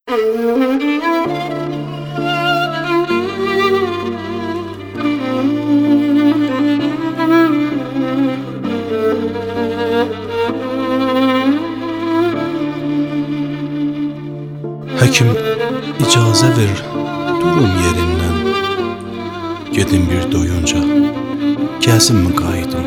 Həkim icazə ver, durum yerindən. Gedim bir doyunca, gəzimmi qayıdım.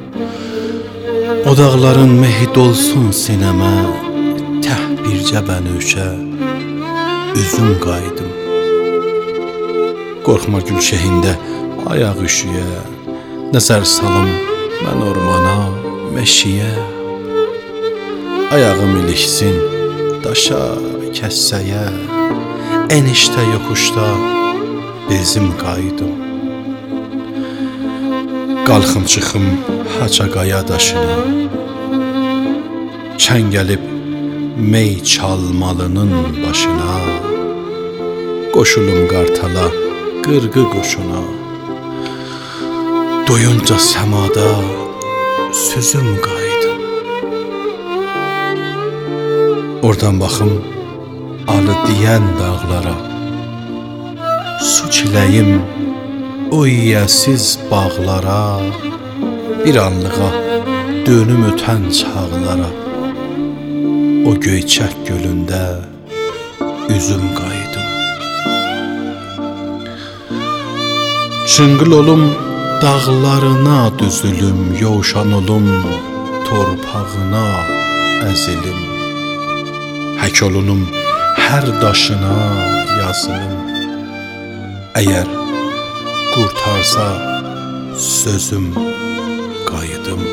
O dağların mehi dolsun sinəmə, təh bircə bənövşə, üzüm qayıdım. Qorxma gülşəhində ayaq üşüyə, nəzər salım mən ormana, meşiyə. Ayağım ilişsin daşa, kəssəyə, enişdə yoxuşda bezim qayıdım. Qalxım çıxım haça qaya daşına, çən gəlib mey çalmalının başına, qoşulum qartala, qırğı qoşuna, doyunca səmada sözüm qayıdım. Oradan baxım alı deyən dağlara, su çiləyim o yiyəsiz bağlara, bir anlığa dönüm ötən çağlara, o göyçək gölündə üzüm qayıdım. Çınqıl olum dağlarına düzülüm, yovşan olum torpağına əzilim. Hək olunum hər daşına yazılım. Əgər qurtarsa sözüm qayıdım.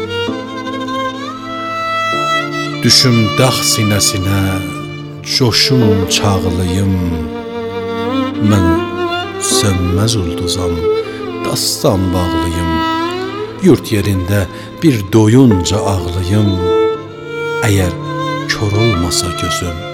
Düşüm dağ sinəsinə, coşum çağlayım. Mən sönməz ulduzam, dastan bağlıyım. Yurt yerində bir doyunca ağlayım. Əgər kör olmasa gözüm,